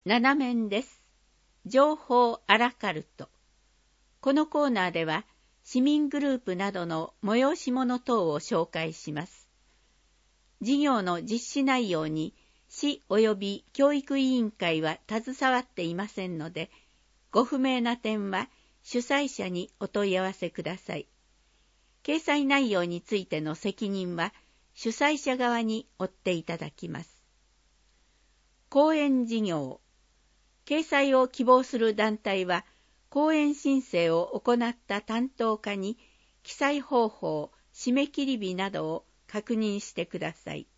7面です。情報アラカルト。このコーナーでは市民グループなどの催し物等を紹介します。事業の実施内容に市及び教育委員会は携わっていませんので、ご不明な点は主催者にお問い合わせください。掲載内容についての責任は主催者側に負っていただきます。講演事業。掲載を希望する団体は、講演申請を行った担当課に記載方法、締め切り日などを確認してください。